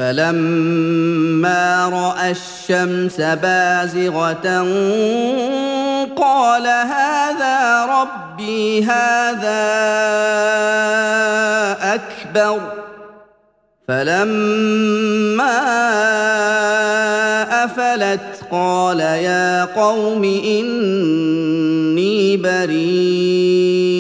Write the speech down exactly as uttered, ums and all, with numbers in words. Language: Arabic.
فَلَمَّا رَأَى الشَّمْسَ بَازِغَةً قَالَ هَٰذَا رَبِّي هَٰذَا أَكْبَرُ ۖ فَلَمَّا أَفَلَتْ قَالَ يَا قَوْمِ إِنِّي بَرِيءٌ